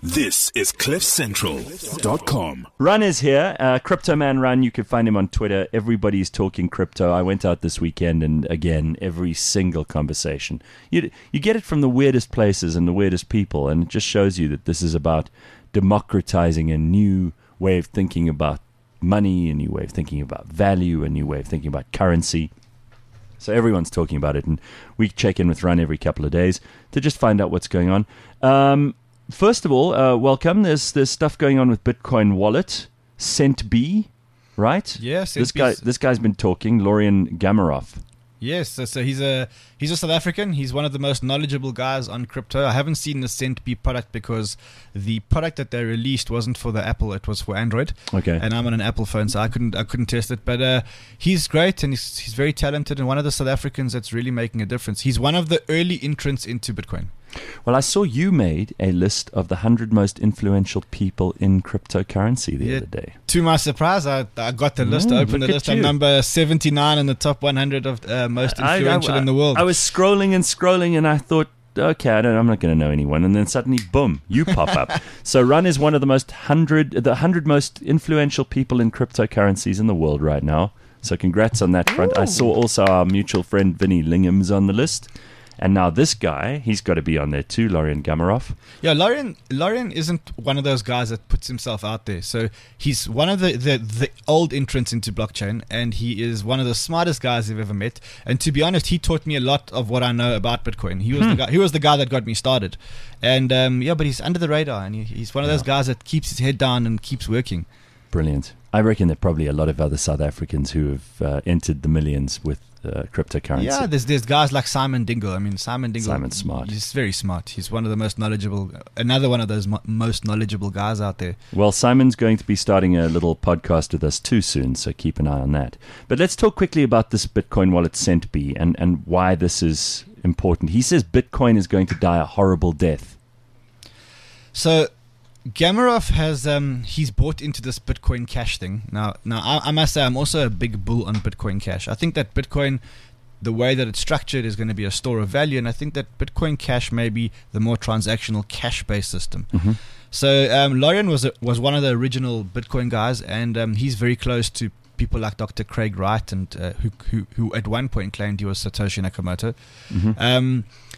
This is CliffCentral.com. Run is here. Crypto Man Run. You can find him on Twitter. Everybody's talking crypto. I went out this weekend, and again, every single conversation. You get it from the weirdest places and the weirdest people, and it just shows you that this is about democratizing a new way of thinking about money, a new way of thinking about value, a new way of thinking about currency. So everyone's talking about it, and we check in with Run every couple of days to just find out what's going on. First of all, welcome. There's stuff going on with Bitcoin Wallet, CentB, right? Yes. This guy's been talking, Lorian Gamarov. Yes, so he's a South African. He's one of the most knowledgeable guys on crypto. I haven't seen the CentB product because the product that they released wasn't for the Apple; it was for Android. Okay. And I'm on an Apple phone, so I couldn't test it. But he's great, and he's very talented, and one of the South Africans that's really making a difference. He's one of the early entrants into Bitcoin. Well, I saw you made a list of the 100 most influential people in cryptocurrency the other day. To my surprise, I got the list, opened the list. I'm number 79 in the top 100 of most influential in the world. I was scrolling, and I thought, okay, I'm not going to know anyone. And then suddenly, boom, you pop up. So Run is one of the 100 most influential people in cryptocurrencies in the world right now. So congrats on that front. I saw also our mutual friend Vinny Lingham's on the list. And now this guy, he's got to be on there too, Lorian Gamarov. Yeah, Lorian isn't one of those guys that puts himself out there. So he's one of the old entrants into blockchain, and he is one of the smartest guys I've ever met. And to be honest, he taught me a lot of what I know about Bitcoin. He was the guy that got me started. And but he's under the radar, and he's one of those guys that keeps his head down and keeps working. Brilliant. I reckon there are probably a lot of other South Africans who have entered the millions with cryptocurrency. Yeah, there's guys like Simon Dingle. I mean, Simon's smart. He's very smart. He's one of the most knowledgeable, another one of those most knowledgeable guys out there. Well, Simon's going to be starting a little podcast with us too soon, so keep an eye on that. But let's talk quickly about this Bitcoin wallet CentB and why this is important. He says Bitcoin is going to die a horrible death. So Gamarov has he's bought into this Bitcoin Cash thing. Now I must say I'm also a big bull on Bitcoin Cash. I think that Bitcoin, the way that it's structured, is going to be a store of value, and I think that Bitcoin Cash may be the more transactional cash-based system. Mm-hmm. So Lorian was one of the original Bitcoin guys, and he's very close to people like Dr. Craig Wright, and who at one point claimed he was Satoshi Nakamoto. Mm-hmm.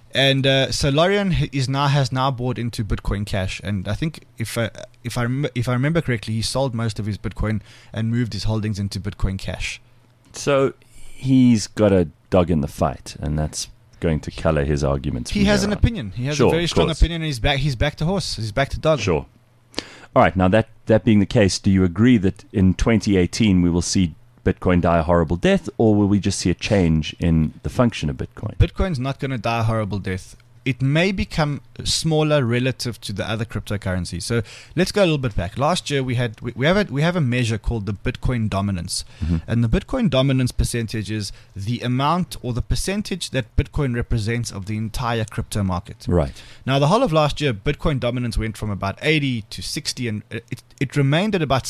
So Lorian has now bought into Bitcoin Cash, and I think if I remember correctly, he sold most of his Bitcoin and moved his holdings into Bitcoin Cash. So he's got a dog in the fight, and that's going to color his arguments. He has an opinion. He has a very strong opinion, and he's back to horse. He's back to dog. Sure. All right. Now that being the case, do you agree that in 2018 we will see Bitcoin die a horrible death, or will we just see a change in the function of Bitcoin? Bitcoin's not going to die a horrible death. It may become smaller relative to the other cryptocurrencies. So let's go a little bit back. Last year we have a measure called the Bitcoin dominance, and the Bitcoin dominance percentage is the amount or the percentage that Bitcoin represents of the entire crypto market. Right. Now, the whole of last year, Bitcoin dominance went from about 80 to 60, and it remained at about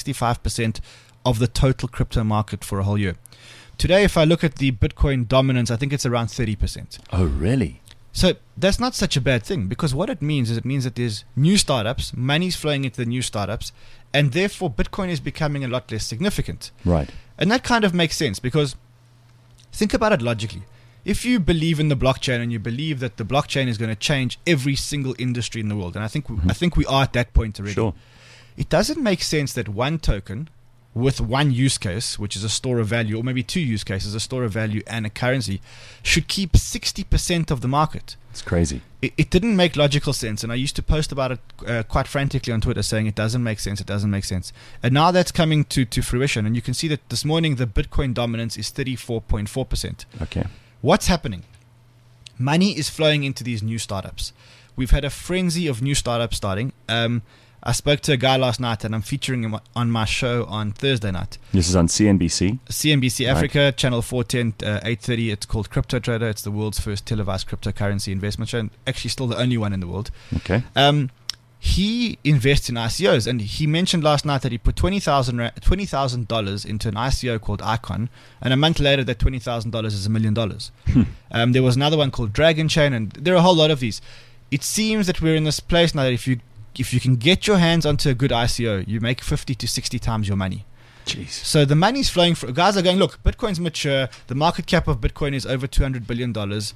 65% of the total crypto market for a whole year. Today, if I look at the Bitcoin dominance, I think it's around 30%. Oh, really? So that's not such a bad thing, because what it means that there's new startups, money's flowing into the new startups, and therefore Bitcoin is becoming a lot less significant. Right. And that kind of makes sense, because think about it logically. If you believe in the blockchain and you believe that the blockchain is going to change every single industry in the world, and I think we are at that point already. Sure. It doesn't make sense that one token with one use case, which is a store of value, or maybe two use cases, a store of value and a currency, should keep 60% of the market. It's crazy. It didn't make logical sense, and I used to post about it quite frantically on Twitter, saying it doesn't make sense. And now that's coming to fruition, and you can see that this morning the Bitcoin dominance is 34.4%. Okay. What's happening? Money is flowing into these new startups. We've had a frenzy of new startups starting. I spoke to a guy last night, and I'm featuring him on my show on Thursday night. This is on CNBC? CNBC Africa, right. Channel 410, 8:30. It's called Crypto Trader. It's the world's first televised cryptocurrency investment show, and actually still the only one in the world. Okay. He invests in ICOs, and he mentioned last night that he put $20,000 into an ICO called Icon, and a month later that $20,000 is $1 million. There was another one called Dragon Chain, and there are a whole lot of these. It seems that we're in this place now that if if you can get your hands onto a good ICO, you make 50 to 60 times your money. Jeez. So the money's flowing. Guys are going, look, Bitcoin's mature. The market cap of Bitcoin is over $200 billion.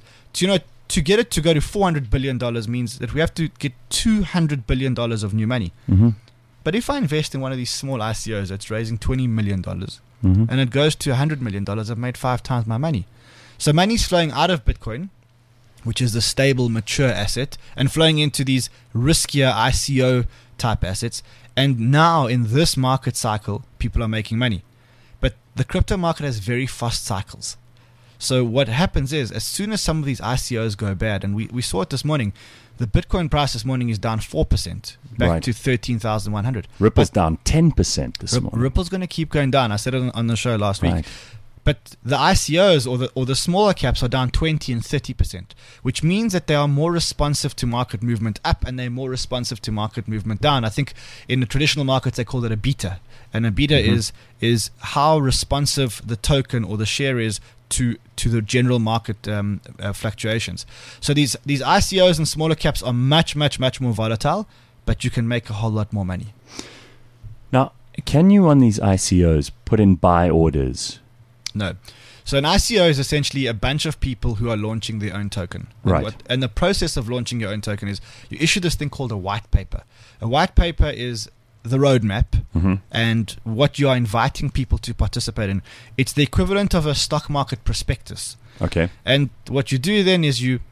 To get it to go to $400 billion means that we have to get $200 billion of new money. Mm-hmm. But if I invest in one of these small ICOs that's raising $20 million Mm-hmm. and it goes to $100 million, I've made 5 times my money. So money's flowing out of Bitcoin, which is the stable, mature asset, and flowing into these riskier ICO type assets. And now in this market cycle, people are making money. But the crypto market has very fast cycles. So what happens is, as soon as some of these ICOs go bad, and we saw it this morning, the Bitcoin price this morning is down 4%, back to 13,100. Ripple's down 10% this morning. Ripple's going to keep going down. I said it on the show last week. Right. But the ICOs or the smaller caps are down 20 and 30%, which means that they are more responsive to market movement up and they're more responsive to market movement down. I think in the traditional markets they call it a beta. And a beta is how responsive the token or the share is to the general market fluctuations. So these ICOs and smaller caps are much, much, much more volatile, but you can make a whole lot more money. Now, can you on these ICOs put in buy orders? No. So an ICO is essentially a bunch of people who are launching their own token. Right. And the process of launching your own token is you issue this thing called a white paper. A white paper is the roadmap and what you are inviting people to participate in. It's the equivalent of a stock market prospectus. Okay. And what you do then is you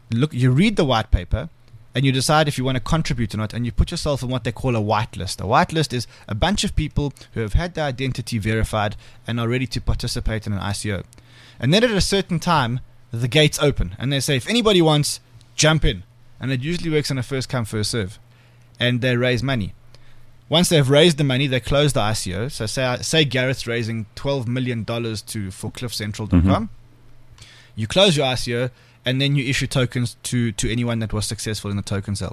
read the white paper and you decide if you want to contribute or not, and you put yourself on what they call a whitelist. A whitelist is a bunch of people who have had their identity verified and are ready to participate in an ICO. And then at a certain time, the gates open and they say, if anybody wants, jump in. And it usually works on a first come, first serve. And they raise money. Once they've raised the money, they close the ICO. So say Gareth's raising $12 million for CliffCentral.com. You close your ICO, and then you issue tokens to anyone that was successful in the token sale.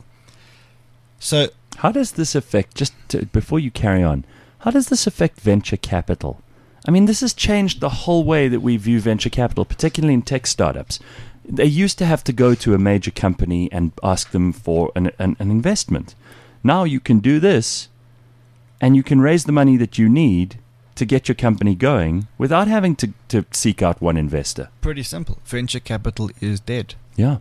So how does this affect, before you carry on, how does this affect venture capital? I mean, this has changed the whole way that we view venture capital, particularly in tech startups. They used to have to go to a major company and ask them for an investment. Now you can do this, and you can raise the money that you need to get your company going without having to seek out one investor. Pretty simple. Venture capital is dead. Yeah.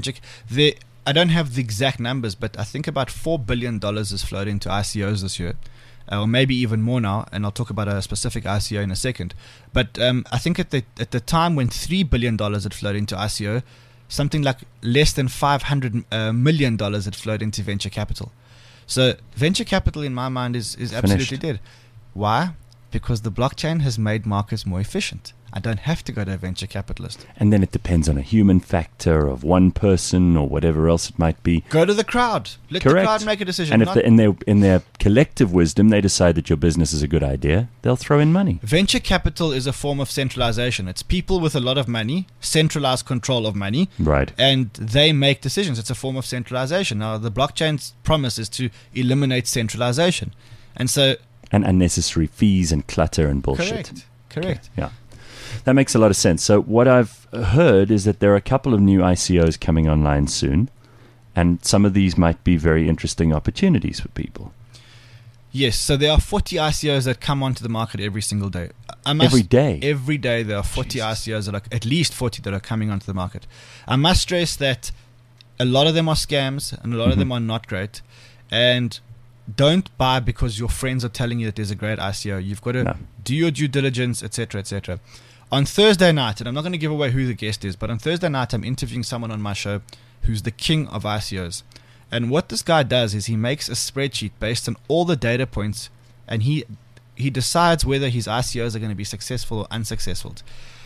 I don't have the exact numbers, but I think about $4 billion has flowed into ICOs this year, or maybe even more now, and I'll talk about a specific ICO in a second. But I think at the time when $3 billion had flowed into ICO, something like less than $500 million had flowed into venture capital. So venture capital, in my mind, is absolutely dead. Why? Because the blockchain has made markets more efficient. I don't have to go to a venture capitalist. And then it depends on a human factor of one person or whatever else it might be. Go to the crowd. Let Correct. the crowd make a decision. And if in their collective wisdom they decide that your business is a good idea, they'll throw in money. Venture capital is a form of centralization. It's people with a lot of money, centralized control of money. Right. And they make decisions. It's a form of centralization. Now, the blockchain's promise is to eliminate centralization. And so... And unnecessary fees and clutter and bullshit. Correct. Okay. Yeah. That makes a lot of sense. So what I've heard is that there are a couple of new ICOs coming online soon, and some of these might be very interesting opportunities for people. Yes, so there are 40 ICOs that come onto the market every single day. Every day? Every day there are 40 ICOs, that are at least 40 that are coming onto the market. I must stress that a lot of them are scams and a lot of them are not great. And don't buy because your friends are telling you that there's a great ICO. You've got to do your due diligence, etc., etc. On Thursday night, and I'm not going to give away who the guest is, but on Thursday night I'm interviewing someone on my show who's the king of ICOs. And what this guy does is he makes a spreadsheet based on all the data points, and he decides whether his ICOs are going to be successful or unsuccessful.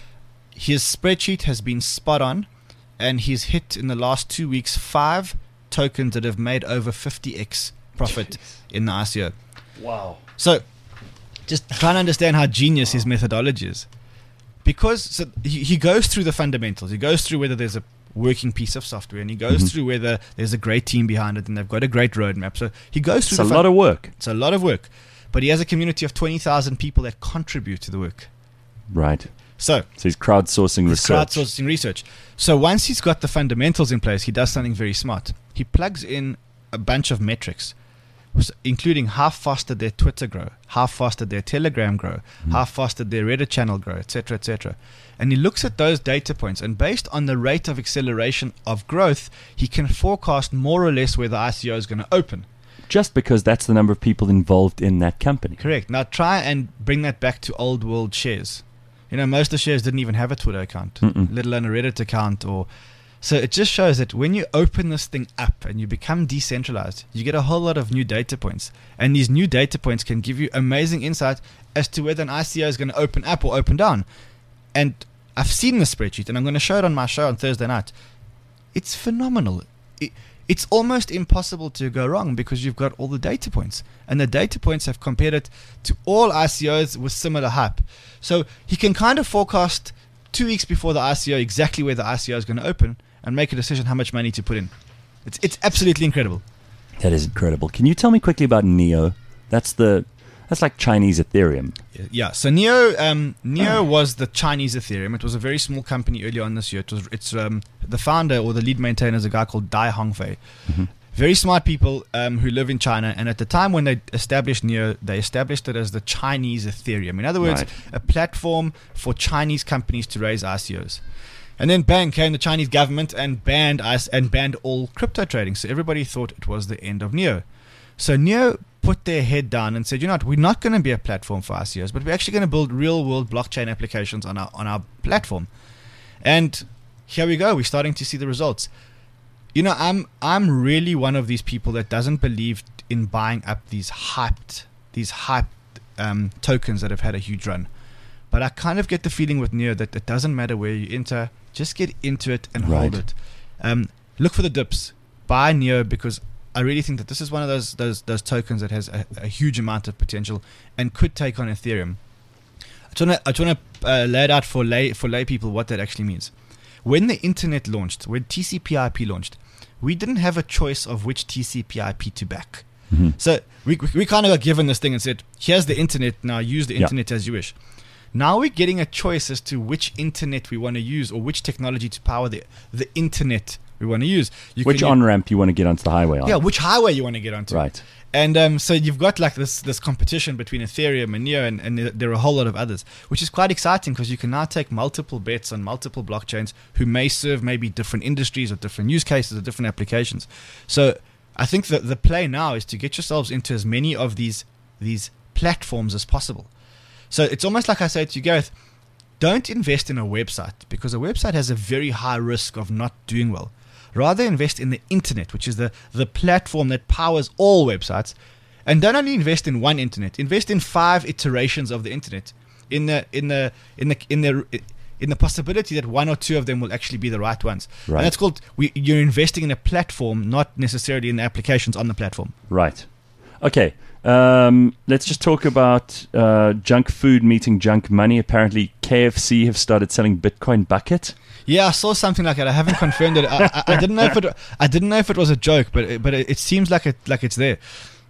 His spreadsheet has been spot on, and he's hit in the last 2 weeks 5 tokens that have made over 50x profit in the ICO. Wow. So just trying to understand how genius his methodology is. Because he goes through the fundamentals. He goes through whether there's a working piece of software, and he goes through whether there's a great team behind it and they've got a great roadmap. So he goes through It's a lot of work. It's a lot of work. But he has a community of 20,000 people that contribute to the work. Right. So he's crowdsourcing research. So once he's got the fundamentals in place, he does something very smart. He plugs in a bunch of metrics, including how fast did their Twitter grow, how fast did their Telegram grow, how fast did their Reddit channel grow, etc., etc. And he looks at those data points, and based on the rate of acceleration of growth, he can forecast more or less where the ICO is going to open. Just because that's the number of people involved in that company. Correct. Now try and bring that back to old world shares. Most of the shares didn't even have a Twitter account, let alone a Reddit account. So it just shows that when you open this thing up and you become decentralized, you get a whole lot of new data points. And these new data points can give you amazing insight as to whether an ICO is going to open up or open down. And I've seen the spreadsheet, and I'm going to show it on my show on Thursday night. It's phenomenal. It's almost impossible to go wrong because you've got all the data points. And the data points have compared it to all ICOs with similar hype. So he can kind of forecast 2 weeks before the ICO exactly where the ICO is going to open and make a decision how much money to put in. It's absolutely incredible. That is incredible. Can you tell me quickly about Neo? That's like Chinese Ethereum. Yeah. So Neo was the Chinese Ethereum. It was a very small company earlier on this year. It's the founder or the lead maintainer is a guy called Dai Hongfei. Very smart people who live in China. And at the time when they established Neo, they established it as the Chinese Ethereum. In other words, a platform for Chinese companies to raise ICOs. And then bang came the Chinese government and banned all crypto trading. So everybody thought it was the end of Neo. So Neo put their head down and said, we're not going to be a platform for ICOs, but we're actually going to build real-world blockchain applications on our platform. And here we go. We're starting to see the results. I'm really one of these people that doesn't believe in buying up these hyped tokens that have had a huge run. But I kind of get the feeling with Neo that it doesn't matter where you enter. Just get into it and hold it. Look for the dips. Buy Neo because I really think that this is one of those tokens that has a huge amount of potential and could take on Ethereum. I want to lay it out for lay people what that actually means. When the internet launched, when TCP/IP launched, we didn't have a choice of which TCP/IP to back. So we kind of got given this thing and said, here's the internet, now use the internet as you wish. Now we're getting a choice as to which internet we want to use or which technology to power the internet we want to use. Which on-ramp you want to get onto the highway on. Yeah, which highway you want to get onto. Right. And so you've got like this competition between Ethereum and Neo, and there are a whole lot of others, which is quite exciting because you can now take multiple bets on multiple blockchains who may serve maybe different industries or different use cases or different applications. So I think that the play now is to get yourselves into as many of these platforms as possible. So it's almost like I say to you, Gareth, don't invest in a website because a website has a very high risk of not doing well. Rather invest in the internet, which is the platform that powers all websites. And don't only invest in one internet, invest in 5 iterations of the internet. In the possibility that 1 or 2 of them will actually be the right ones. Right. And that's called you're investing in a platform, not necessarily in the applications on the platform. Right. Okay. Let's just talk about junk food meeting junk money. Apparently, KFC have started selling Bitcoin bucket. Yeah, I saw something like that. I haven't confirmed it. I didn't know if it was a joke, but it seems like it's there.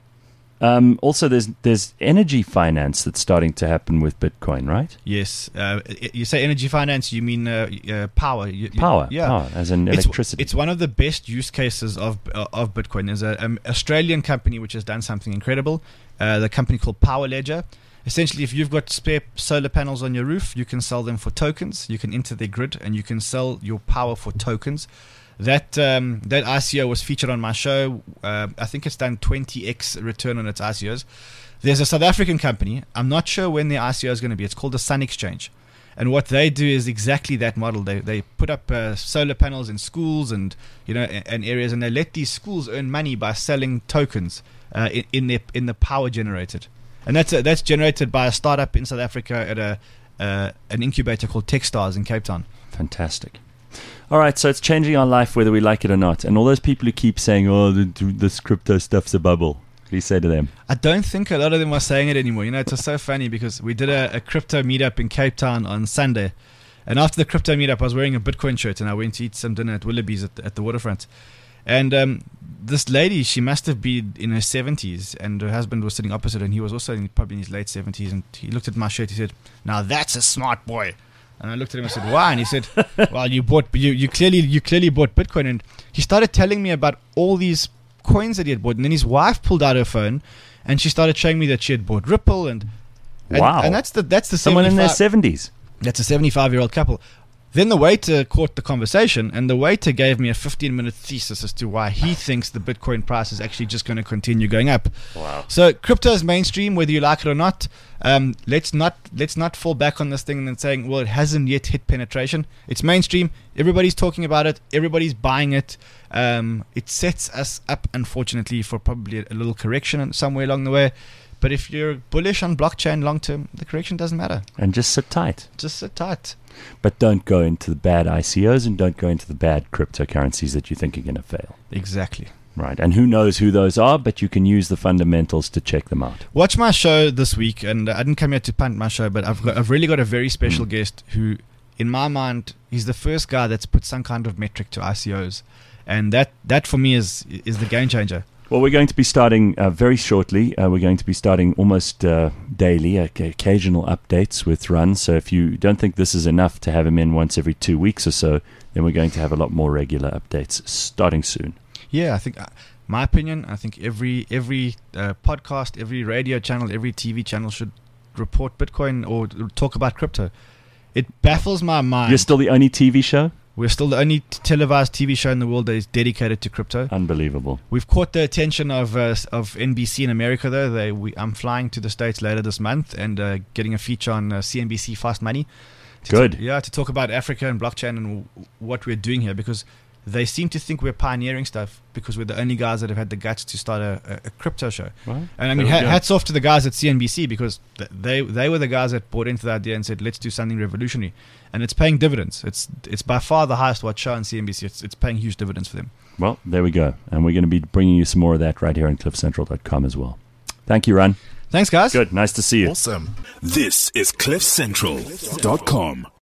Also, there's energy finance that's starting to happen with Bitcoin, right? Yes. You say energy finance, you mean power? Power, yeah. Power, as in electricity. It's one of the best use cases of Bitcoin. There's an Australian company which has done something incredible. The company called Power Ledger. Essentially, if you've got spare solar panels on your roof, you can sell them for tokens. You can enter their grid and you can sell your power for tokens. That ICO was featured on my show. I think it's done 20x return on its ICOs. There's a South African company. I'm not sure when their ICO is going to be. It's called the Sun Exchange. And what they do is exactly that model. They put up solar panels in schools and and areas, and they let these schools earn money by selling tokens in the power generated. And that's generated by a startup in South Africa at an incubator called Techstars in Cape Town. Fantastic. All right, so it's changing our life whether we like it or not. And all those people who keep saying, this crypto stuff's a bubble, what do you say to them? I don't think a lot of them are saying it anymore. It was so funny because we did a crypto meetup in Cape Town on Sunday. And after the crypto meetup, I was wearing a Bitcoin shirt and I went to eat some dinner at Willoughby's at the waterfront. And this lady, she must have been in her 70s, and her husband was sitting opposite her, and he was also probably in his late 70s. And he looked at my shirt. He said, "Now that's a smart boy." And I looked at him and said, "Why?" And he said, "Well, you clearly bought Bitcoin." And he started telling me about all these coins that he had bought. And then his wife pulled out her phone, and she started showing me that she had bought Ripple, and Wow. and that's the Someone in their 75 70s. That's a 75-year-old couple. Then the waiter caught the conversation, and the waiter gave me a 15-minute thesis as to why he thinks the Bitcoin price is actually just going to continue going up. Wow. So crypto is mainstream, whether you like it or not. Let's not fall back on this thing and then saying, well, it hasn't yet hit penetration. It's mainstream. Everybody's talking about it. Everybody's buying it. It sets us up, unfortunately, for probably a little correction somewhere along the way. But if you're bullish on blockchain long term, the correction doesn't matter. And just sit tight. Just sit tight. But don't go into the bad ICOs and don't go into the bad cryptocurrencies that you think are going to fail. Exactly. Right. And who knows who those are, but you can use the fundamentals to check them out. Watch my show this week, and I didn't come here to punt my show, but I've really got a very special guest who, in my mind, he's the first guy that's put some kind of metric to ICOs, and that for me is the game changer. Well, we're going to be starting very shortly. We're going to be starting almost daily, occasional updates with Run. So if you don't think this is enough to have him in once every 2 weeks or so, then we're going to have a lot more regular updates starting soon. Yeah, I think, my opinion, I think every podcast, every radio channel, every TV channel should report Bitcoin or talk about crypto. It baffles my mind. You're still the only TV show? We're still the only televised TV show in the world that is dedicated to crypto. Unbelievable. We've caught the attention of NBC in America, though. I'm flying to the States later this month and getting a feature on CNBC Fast Money. Good. To talk about Africa and blockchain and what we're doing here, because they seem to think we're pioneering stuff because we're the only guys that have had the guts to start a crypto show. Well, and I mean, hats off to the guys at CNBC, because they were the guys that bought into the idea and said, let's do something revolutionary. And it's paying dividends. It's by far the highest watched show on CNBC. It's paying huge dividends for them. Well, there we go. And we're going to be bringing you some more of that right here on cliffcentral.com as well. Thank you, Run. Thanks, guys. Good. Nice to see you. Awesome. This is cliffcentral.com.